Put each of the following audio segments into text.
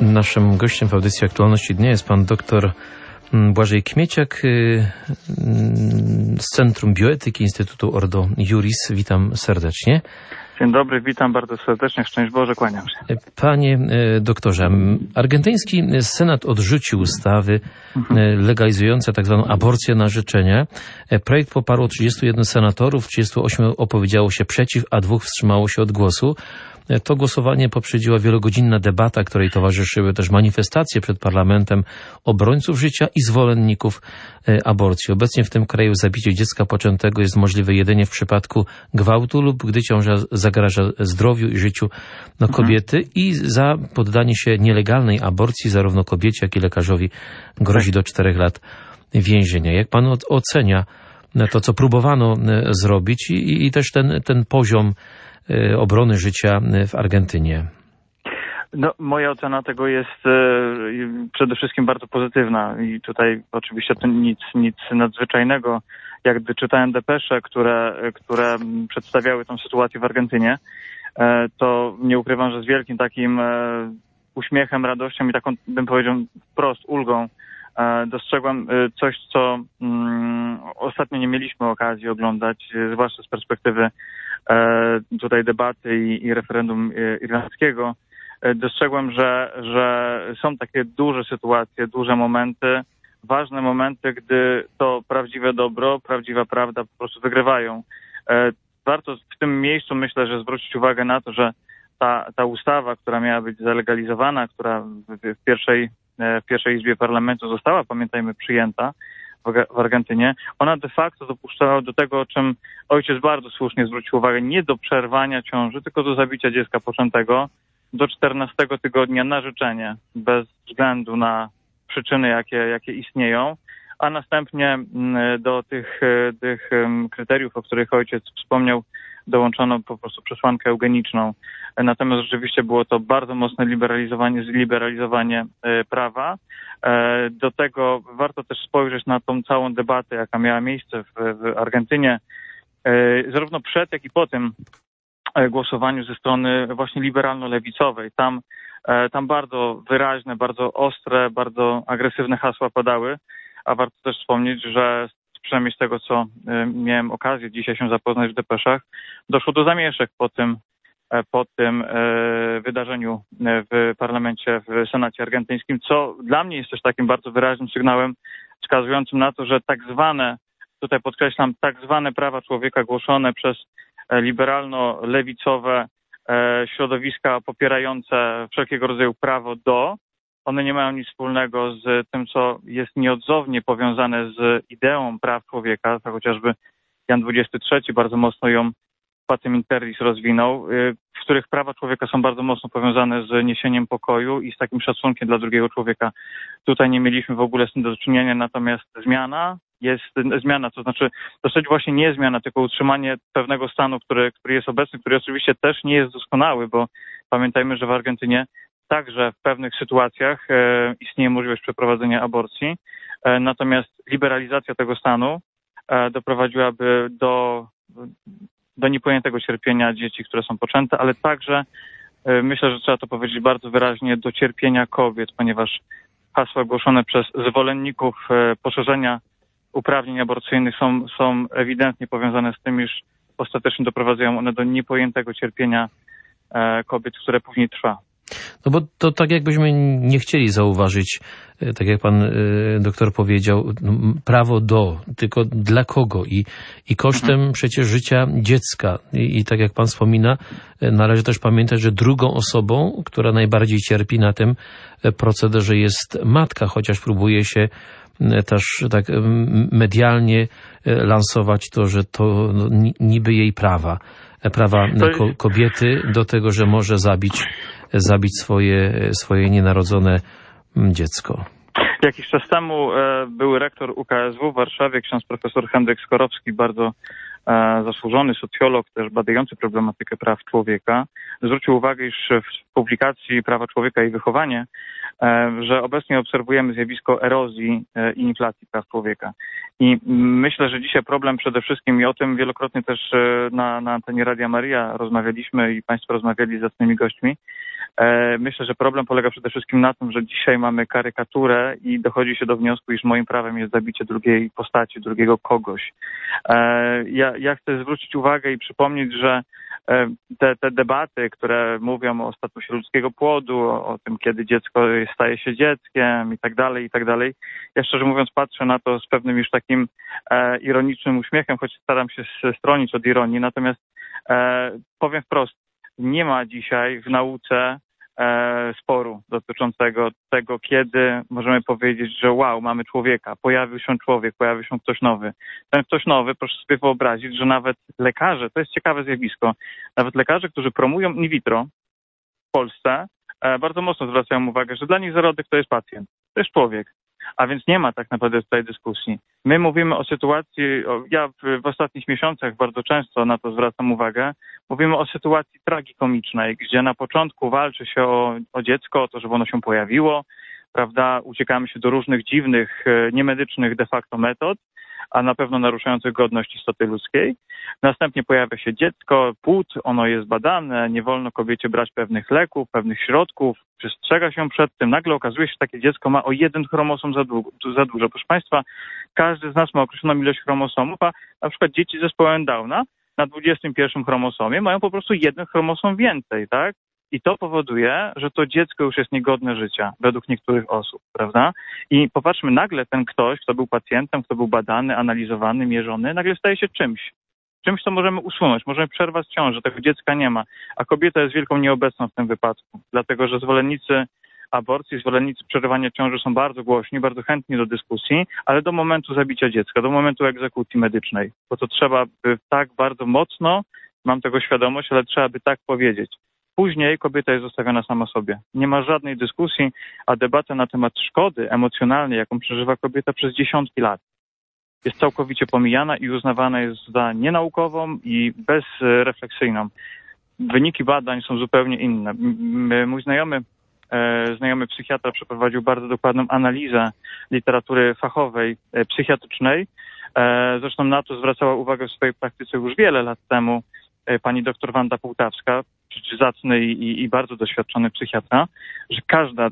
Naszym gościem w audycji Aktualności Dnia jest pan dr Błażej Kmieciak z Centrum Bioetyki Instytutu Ordo Iuris. Witam serdecznie. Dzień dobry, witam bardzo serdecznie. Szczęść Boże, kłaniam się. Panie doktorze, argentyński Senat odrzucił ustawy legalizujące tak zwaną aborcję na życzenie. Projekt poparło 31 senatorów, 38 opowiedziało się przeciw, a 2 wstrzymało się od głosu. To głosowanie poprzedziła wielogodzinna debata, której towarzyszyły też manifestacje przed parlamentem obrońców życia i zwolenników aborcji. Obecnie w tym kraju zabicie dziecka poczętego jest możliwe jedynie w przypadku gwałtu lub gdy ciąża zagraża zdrowiu i życiu kobiety i za poddanie się nielegalnej aborcji zarówno kobiecie, jak i lekarzowi grozi do 4 lat więzienia. Jak pan ocenia to, co próbowano zrobić i też ten poziom obrony życia w Argentynie? No, moja ocena tego jest przede wszystkim bardzo pozytywna i tutaj oczywiście to nic nadzwyczajnego. Jak gdy czytałem depesze, które przedstawiały tę sytuację w Argentynie, to nie ukrywam, że z wielkim takim uśmiechem, radością i taką, bym powiedział, wprost ulgą dostrzegłem coś, co ostatnio nie mieliśmy okazji oglądać, zwłaszcza z perspektywy tutaj debaty i referendum irlandzkiego. Dostrzegłem, że są takie duże sytuacje, duże momenty, ważne momenty, gdy to prawdziwe dobro, prawdziwa prawda po prostu wygrywają. Warto w tym miejscu, myślę, że zwrócić uwagę na to, że ta ustawa, która miała być zalegalizowana, która w pierwszej Izbie Parlamentu została, pamiętajmy, przyjęta w Argentynie, ona de facto dopuszczała do tego, o czym ojciec bardzo słusznie zwrócił uwagę, nie do przerwania ciąży, tylko do zabicia dziecka poczętego do 14 tygodnia na życzenie, bez względu na przyczyny, jakie istnieją, a następnie do tych kryteriów, o których ojciec wspomniał, dołączono po prostu przesłankę eugeniczną. Natomiast rzeczywiście było to bardzo mocne zliberalizowanie prawa. Do tego warto też spojrzeć na tą całą debatę, jaka miała miejsce w Argentynie, zarówno przed, jak i po tym głosowaniu ze strony właśnie liberalno-lewicowej. Tam bardzo wyraźne, bardzo ostre, bardzo agresywne hasła padały, a warto też wspomnieć, że przynajmniej z tego, co miałem okazję dzisiaj się zapoznać w depeszach, doszło do zamieszek po tym wydarzeniu w parlamencie, w Senacie argentyńskim, co dla mnie jest też takim bardzo wyraźnym sygnałem wskazującym na to, że tak zwane, tutaj podkreślam, tak zwane prawa człowieka głoszone przez liberalno-lewicowe środowiska popierające wszelkiego rodzaju prawo one nie mają nic wspólnego z tym, co jest nieodzownie powiązane z ideą praw człowieka, tak chociażby Jan XXIII bardzo mocno ją Pacem in Terris rozwinął, w których prawa człowieka są bardzo mocno powiązane z niesieniem pokoju i z takim szacunkiem dla drugiego człowieka. Tutaj nie mieliśmy w ogóle z tym do czynienia, natomiast zmiana, to znaczy dosyć właśnie nie zmiana, tylko utrzymanie pewnego stanu, który jest obecny, który oczywiście też nie jest doskonały, bo pamiętajmy, że w Argentynie także w pewnych sytuacjach istnieje możliwość przeprowadzenia aborcji, natomiast liberalizacja tego stanu doprowadziłaby do niepojętego cierpienia dzieci, które są poczęte, ale także myślę, że trzeba to powiedzieć bardzo wyraźnie, do cierpienia kobiet, ponieważ hasła głoszone przez zwolenników poszerzenia uprawnień aborcyjnych są ewidentnie powiązane z tym, iż ostatecznie doprowadzają one do niepojętego cierpienia kobiet, które później trwa. No bo to tak jakbyśmy nie chcieli zauważyć, tak jak pan doktor powiedział, prawo tylko dla kogo i kosztem przecież życia dziecka. I tak jak pan wspomina, należy też pamiętać, że drugą osobą, która najbardziej cierpi na tym procederze jest matka, chociaż próbuje się też tak medialnie lansować to, że to niby jej prawa kobiety do tego, że może zabić swoje nienarodzone dziecko. Jakiś czas temu były rektor UKSW w Warszawie, ksiądz profesor Henryk Skorowski, bardzo zasłużony socjolog, też badający problematykę praw człowieka, zwrócił uwagę, iż w publikacji Prawa człowieka i wychowanie że obecnie obserwujemy zjawisko erozji i inflacji praw człowieka. I myślę, że dzisiaj problem przede wszystkim, i o tym wielokrotnie też na antenie Radia Maria rozmawialiśmy i Państwo rozmawiali z zacnymi gośćmi, myślę, że problem polega przede wszystkim na tym, że dzisiaj mamy karykaturę i dochodzi się do wniosku, iż moim prawem jest zabicie drugiej postaci, drugiego kogoś. Ja chcę zwrócić uwagę i przypomnieć, że te debaty, które mówią o statusie ludzkiego płodu, o tym, kiedy dziecko staje się dzieckiem i tak dalej, ja szczerze mówiąc patrzę na to z pewnym już takim ironicznym uśmiechem, choć staram się stronić od ironii, natomiast powiem wprost, nie ma dzisiaj w nauce sporu dotyczącego tego, kiedy możemy powiedzieć, że wow, mamy człowieka, pojawił się człowiek, pojawił się ktoś nowy. Ten ktoś nowy, proszę sobie wyobrazić, że nawet lekarze, to jest ciekawe zjawisko, nawet lekarze, którzy promują in vitro w Polsce, bardzo mocno zwracają uwagę, że dla nich zarodek to jest pacjent, to jest człowiek. A więc nie ma tak naprawdę tutaj dyskusji. My mówimy o sytuacji, ja w ostatnich miesiącach bardzo często na to zwracam uwagę, mówimy o sytuacji tragikomicznej, gdzie na początku walczy się o dziecko, o to, żeby ono się pojawiło, prawda, uciekamy się do różnych dziwnych, niemedycznych de facto metod, a na pewno naruszających godność istoty ludzkiej. Następnie pojawia się dziecko, płód, ono jest badane, nie wolno kobiecie brać pewnych leków, pewnych środków, przestrzega się przed tym. Nagle okazuje się, że takie dziecko ma o 1 chromosom za dużo. Proszę Państwa, każdy z nas ma określoną ilość chromosomów, a na przykład dzieci z zespołem Downa na 21 chromosomie mają po prostu 1 chromosom więcej, tak? I to powoduje, że to dziecko już jest niegodne życia, według niektórych osób, prawda? I popatrzmy, nagle ten ktoś, kto był pacjentem, kto był badany, analizowany, mierzony, nagle staje się czymś, co możemy usunąć, możemy przerwać ciążę, tego dziecka nie ma, a kobieta jest wielką nieobecną w tym wypadku, dlatego że zwolennicy aborcji, zwolennicy przerywania ciąży są bardzo głośni, bardzo chętni do dyskusji, ale do momentu zabicia dziecka, do momentu egzekucji medycznej, bo to trzeba by tak bardzo mocno, mam tego świadomość, ale trzeba by tak powiedzieć. Później kobieta jest zostawiona sama sobie. Nie ma żadnej dyskusji, a debata na temat szkody emocjonalnej, jaką przeżywa kobieta przez dziesiątki lat, jest całkowicie pomijana i uznawana jest za nienaukową i bezrefleksyjną. Wyniki badań są zupełnie inne. Mój znajomy psychiatra przeprowadził bardzo dokładną analizę literatury fachowej, psychiatrycznej. Zresztą na to zwracała uwagę w swojej praktyce już wiele lat temu pani doktor Wanda Półtawska, zacny i bardzo doświadczony psychiatra, że każda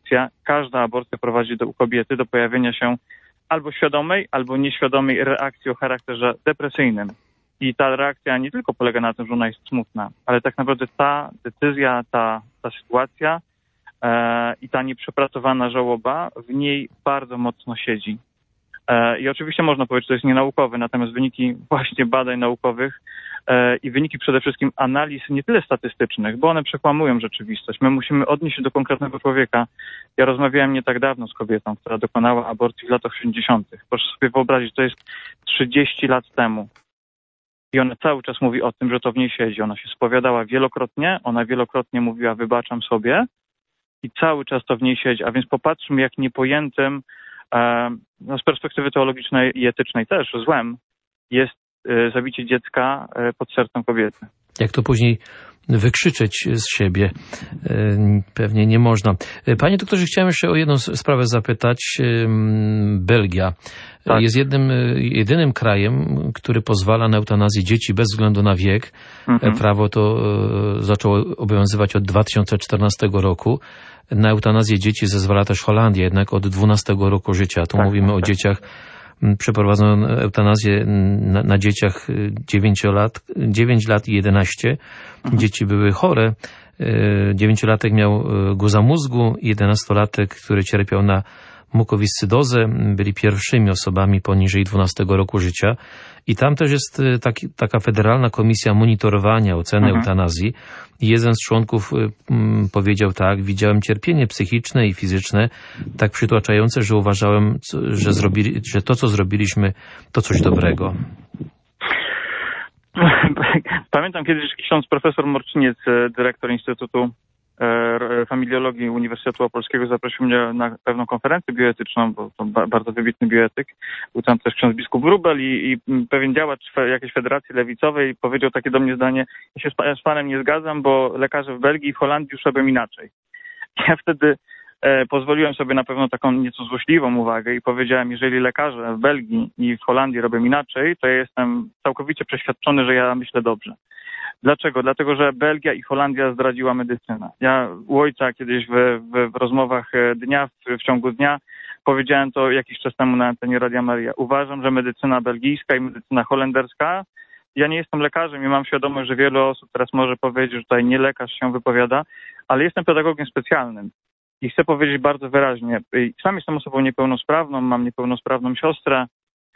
aborcja prowadzi u kobiety do pojawienia się albo świadomej, albo nieświadomej reakcji o charakterze depresyjnym. I ta reakcja nie tylko polega na tym, że ona jest smutna, ale tak naprawdę ta decyzja, ta sytuacja i ta nieprzepracowana żałoba w niej bardzo mocno siedzi. I oczywiście można powiedzieć, że to jest nienaukowe, natomiast wyniki właśnie badań naukowych i wyniki przede wszystkim analiz nie tyle statystycznych, bo one przekłamują rzeczywistość. My musimy odnieść się do konkretnego człowieka. Ja rozmawiałem nie tak dawno z kobietą, która dokonała aborcji w latach 80. Proszę sobie wyobrazić, to jest 30 lat temu. I ona cały czas mówi o tym, że to w niej siedzi. Ona się spowiadała wielokrotnie, ona wielokrotnie mówiła wybaczam sobie i cały czas to w niej siedzi. A więc popatrzmy, jak niepojętym z perspektywy teologicznej i etycznej też złem jest zabicie dziecka pod sercem kobiety. Jak to później wykrzyczeć z siebie? Pewnie nie można. Panie doktorze, chciałem jeszcze o jedną sprawę zapytać. Belgia tak. Jest jedynym krajem, który pozwala na eutanazję dzieci bez względu na wiek. Prawo to zaczęło obowiązywać od 2014 roku. Na eutanazję dzieci zezwala też Holandia, jednak od 12 roku życia. Tu mówimy o dzieciach. Przeprowadzono eutanazję na dzieciach 9 lat i 11. Dzieci były chore. 9-latek miał guza mózgu, 11-latek, który cierpiał na mukowiscydozę, byli pierwszymi osobami poniżej 12 roku życia. I tam też jest taka federalna komisja monitorowania, oceny eutanazji. I jeden z członków powiedział tak, widziałem cierpienie psychiczne i fizyczne tak przytłaczające, że uważałem, że to, co zrobiliśmy, to coś dobrego. Pamiętam kiedyś ksiądz profesor Morczyniec, dyrektor Instytutu Familiologii Uniwersytetu Opolskiego, zaprosił mnie na pewną konferencję bioetyczną, bo to bardzo wybitny bioetyk. Był tam też ksiądz biskup Wróbel i pewien działacz jakiejś federacji lewicowej powiedział takie do mnie zdanie: ja się z panem nie zgadzam, bo lekarze w Belgii i w Holandii już robią inaczej. Ja wtedy pozwoliłem sobie na pewno taką nieco złośliwą uwagę i powiedziałem, jeżeli lekarze w Belgii i w Holandii robią inaczej, to ja jestem całkowicie przeświadczony, że ja myślę dobrze. Dlaczego? Dlatego, że Belgia i Holandia zdradziła medycynę. Ja u ojca kiedyś w rozmowach dnia, w ciągu dnia powiedziałem to jakiś czas temu na antenie Radia Maria. Uważam, że medycyna belgijska i medycyna holenderska, ja nie jestem lekarzem i mam świadomość, że wiele osób teraz może powiedzieć, że tutaj nie lekarz się wypowiada, ale jestem pedagogiem specjalnym. I chcę powiedzieć bardzo wyraźnie, sam jestem osobą niepełnosprawną, mam niepełnosprawną siostrę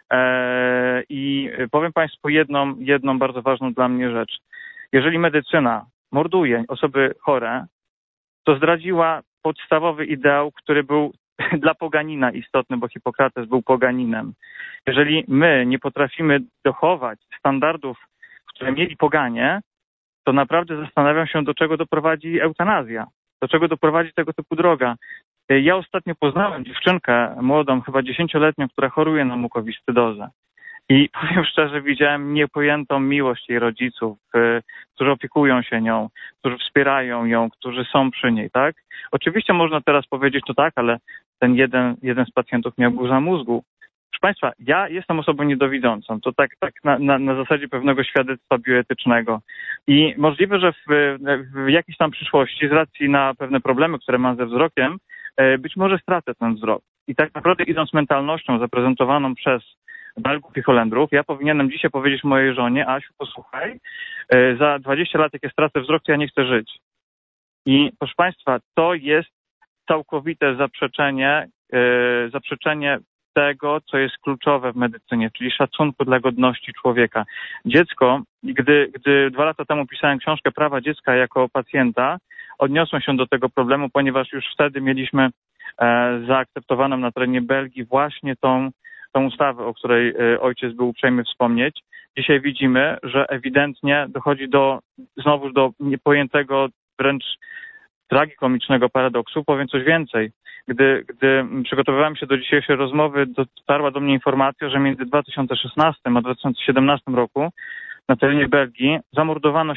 i powiem Państwu jedną bardzo ważną dla mnie rzecz. Jeżeli medycyna morduje osoby chore, to zdradziła podstawowy ideał, który był dla poganina istotny, bo Hipokrates był poganinem. Jeżeli my nie potrafimy dochować standardów, które mieli poganie, to naprawdę zastanawiam się, do czego doprowadzi eutanazja, do czego doprowadzi tego typu droga. Ja ostatnio poznałem dziewczynkę młodą, chyba 10-letnią, która choruje na mukowiscydozę. I powiem szczerze, widziałem niepojętą miłość jej rodziców, którzy opiekują się nią, którzy wspierają ją, którzy są przy niej, tak? Oczywiście można teraz powiedzieć, to tak, ale ten jeden z pacjentów miał guza mózgu. Proszę Państwa, ja jestem osobą niedowidzącą, to tak na zasadzie pewnego świadectwa bioetycznego. I możliwe, że w jakiejś tam przyszłości, z racji na pewne problemy, które mam ze wzrokiem, być może stracę ten wzrok. I tak naprawdę idąc mentalnością zaprezentowaną przez Belgów i Holendrów, ja powinienem dzisiaj powiedzieć mojej żonie: Asiu, posłuchaj, za 20 lat jak ja stracę wzrok, to ja nie chcę żyć. I proszę Państwa, to jest całkowite zaprzeczenie tego, co jest kluczowe w medycynie, czyli szacunku dla godności człowieka. Dziecko, gdy 2 lata temu pisałem książkę Prawa dziecka jako pacjenta, odniosłem się do tego problemu, ponieważ już wtedy mieliśmy zaakceptowaną na terenie Belgii właśnie tą ustawę, o której ojciec był uprzejmy wspomnieć. Dzisiaj widzimy, że ewidentnie dochodzi znowuż do niepojętego, wręcz tragikomicznego paradoksu. Powiem coś więcej. Gdy przygotowywałem się do dzisiejszej rozmowy, dotarła do mnie informacja, że między 2016 a 2017 roku na terenie Belgii zamordowano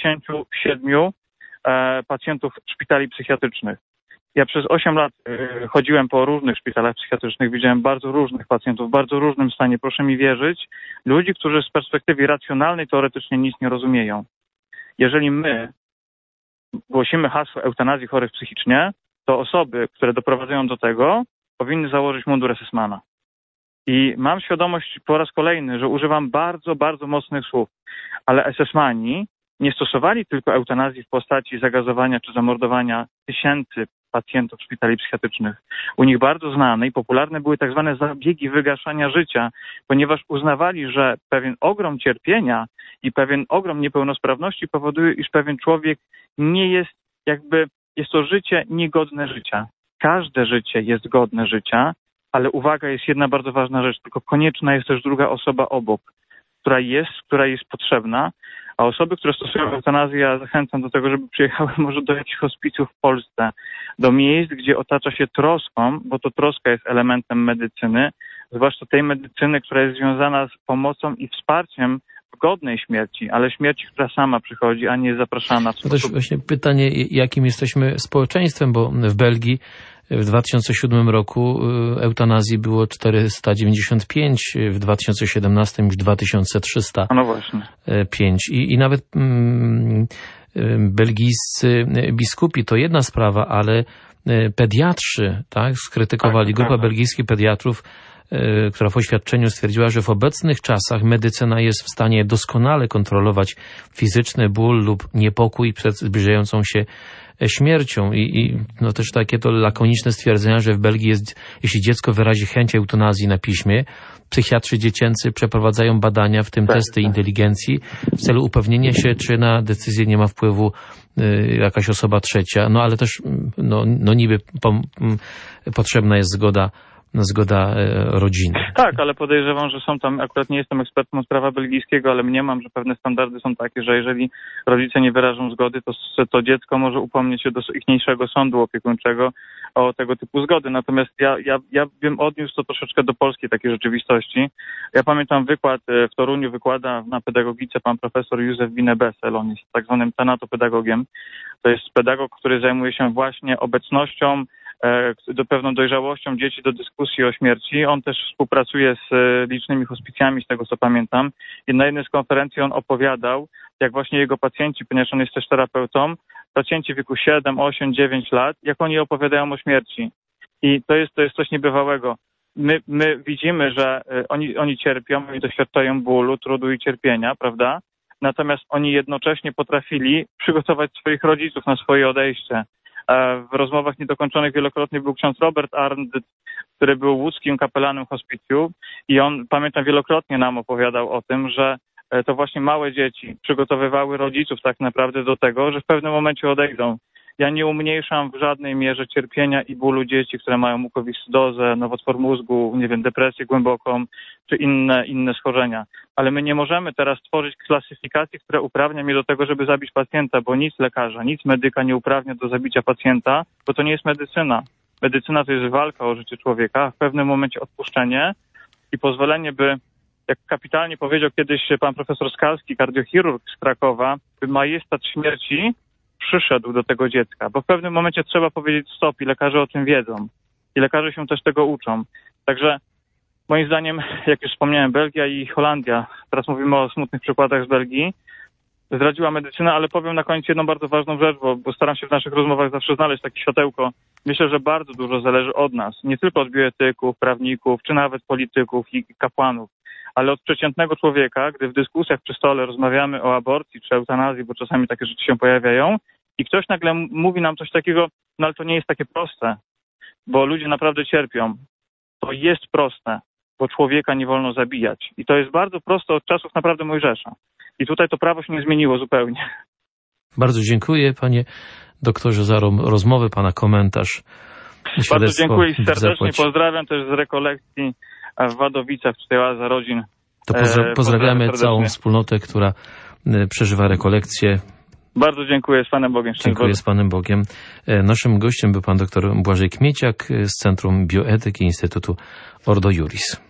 77 pacjentów szpitali psychiatrycznych. Ja przez 8 lat chodziłem po różnych szpitalach psychiatrycznych, widziałem bardzo różnych pacjentów w bardzo różnym stanie. Proszę mi wierzyć, ludzi, którzy z perspektywy racjonalnej teoretycznie nic nie rozumieją. Jeżeli my głosimy hasło eutanazji chorych psychicznie, to osoby, które doprowadzają do tego, powinny założyć mundur SS-mana. I mam świadomość po raz kolejny, że używam bardzo, bardzo mocnych słów, ale SS-mani nie stosowali tylko eutanazji w postaci zagazowania czy zamordowania tysięcy pacjentów szpitali psychiatrycznych. U nich bardzo znane i popularne były tak zwane zabiegi wygaszania życia, ponieważ uznawali, że pewien ogrom cierpienia i pewien ogrom niepełnosprawności powoduje, iż pewien człowiek nie jest jest to życie niegodne życia. Każde życie jest godne życia, ale uwaga, jest jedna bardzo ważna rzecz, tylko konieczna jest też druga osoba obok, która jest potrzebna, a osoby, które stosują eutanazję, ja zachęcam do tego, żeby przyjechały może do jakichś hospicjów w Polsce, do miejsc, gdzie otacza się troską, bo to troska jest elementem medycyny, zwłaszcza tej medycyny, która jest związana z pomocą i wsparciem w godnej śmierci, ale śmierci, która sama przychodzi, a nie jest zapraszana. To też właśnie pytanie, jakim jesteśmy społeczeństwem, bo w Belgii w 2007 roku eutanazji było 495, w 2017 już 2305. No właśnie. I nawet belgijscy biskupi to jedna sprawa, ale pediatrzy, tak, skrytykowali. Grupa belgijskich pediatrów, która w oświadczeniu stwierdziła, że w obecnych czasach medycyna jest w stanie doskonale kontrolować fizyczny ból lub niepokój przed zbliżającą się śmiercią. I no też takie to lakoniczne stwierdzenia, że w Belgii jeśli dziecko wyrazi chęć eutanazji na piśmie, psychiatrzy dziecięcy przeprowadzają badania, w tym testy inteligencji, w celu upewnienia się, czy na decyzję nie ma wpływu jakaś osoba trzecia. No ale też niby potrzebna jest zgoda rodziny. Tak, ale podejrzewam, że są tam, akurat nie jestem ekspertem od prawa belgijskiego, ale mniemam, że pewne standardy są takie, że jeżeli rodzice nie wyrażą zgody, to dziecko może upomnieć się do ichniejszego sądu opiekuńczego o tego typu zgody. Natomiast ja bym odniósł to troszeczkę do polskiej takiej rzeczywistości. Ja pamiętam wykład w Toruniu, wykłada na pedagogice pan profesor Józef Wine-Bessel, on jest tak zwanym tanatopedagogiem. To jest pedagog, który zajmuje się właśnie obecnością do pewną dojrzałością dzieci do dyskusji o śmierci. On też współpracuje z licznymi hospicjami, z tego co pamiętam. I na jednej z konferencji on opowiadał, jak właśnie jego pacjenci, ponieważ on jest też terapeutą, pacjenci w wieku 7, 8, 9 lat, jak oni opowiadają o śmierci. I to jest coś niebywałego. My widzimy, że oni cierpią, oni doświadczają bólu, trudu i cierpienia, prawda? Natomiast oni jednocześnie potrafili przygotować swoich rodziców na swoje odejście. W rozmowach niedokończonych wielokrotnie był ksiądz Robert Arndt, który był łódzkim kapelanem hospicjum i on, pamiętam, wielokrotnie nam opowiadał o tym, że to właśnie małe dzieci przygotowywały rodziców tak naprawdę do tego, że w pewnym momencie odejdą. Ja nie umniejszam w żadnej mierze cierpienia i bólu dzieci, które mają mukowiscydozę, nowotwór mózgu, nie wiem, depresję głęboką czy inne schorzenia. Ale my nie możemy teraz tworzyć klasyfikacji, która uprawnia mnie do tego, żeby zabić pacjenta, bo nic lekarza, nic medyka nie uprawnia do zabicia pacjenta, bo to nie jest medycyna. Medycyna to jest walka o życie człowieka, a w pewnym momencie odpuszczenie i pozwolenie, by, jak kapitalnie powiedział kiedyś pan profesor Skalski, kardiochirurg z Krakowa, by majestat śmierci przyszedł do tego dziecka, bo w pewnym momencie trzeba powiedzieć stop i lekarze o tym wiedzą. I lekarze się też tego uczą. Także moim zdaniem, jak już wspomniałem, Belgia i Holandia, teraz mówimy o smutnych przykładach z Belgii, zdradziła medycynę, ale powiem na koniec jedną bardzo ważną rzecz, bo staram się w naszych rozmowach zawsze znaleźć takie światełko. Myślę, że bardzo dużo zależy od nas, nie tylko od bioetyków, prawników, czy nawet polityków i kapłanów, ale od przeciętnego człowieka, gdy w dyskusjach przy stole rozmawiamy o aborcji czy eutanazji, bo czasami takie rzeczy się pojawiają i ktoś nagle mówi nam coś takiego, no ale to nie jest takie proste, bo ludzie naprawdę cierpią. To jest proste, bo człowieka nie wolno zabijać. I to jest bardzo proste od czasów naprawdę Mojżesza. I tutaj to prawo się nie zmieniło zupełnie. Bardzo dziękuję, panie doktorze, za rozmowę, pana komentarz. Bardzo dziękuję i serdecznie pozdrawiam też z rekolekcji w Wadowicach, tutaj Oaza Rodzin. To pozdrawiamy całą wspólnotę, która przeżywa rekolekcję. Bardzo dziękuję, z Panem Bogiem. Dziękuję, z Panem Bogiem. Naszym gościem był pan dr Błażej Kmieciak z Centrum Bioetyki Instytutu Ordo Iuris.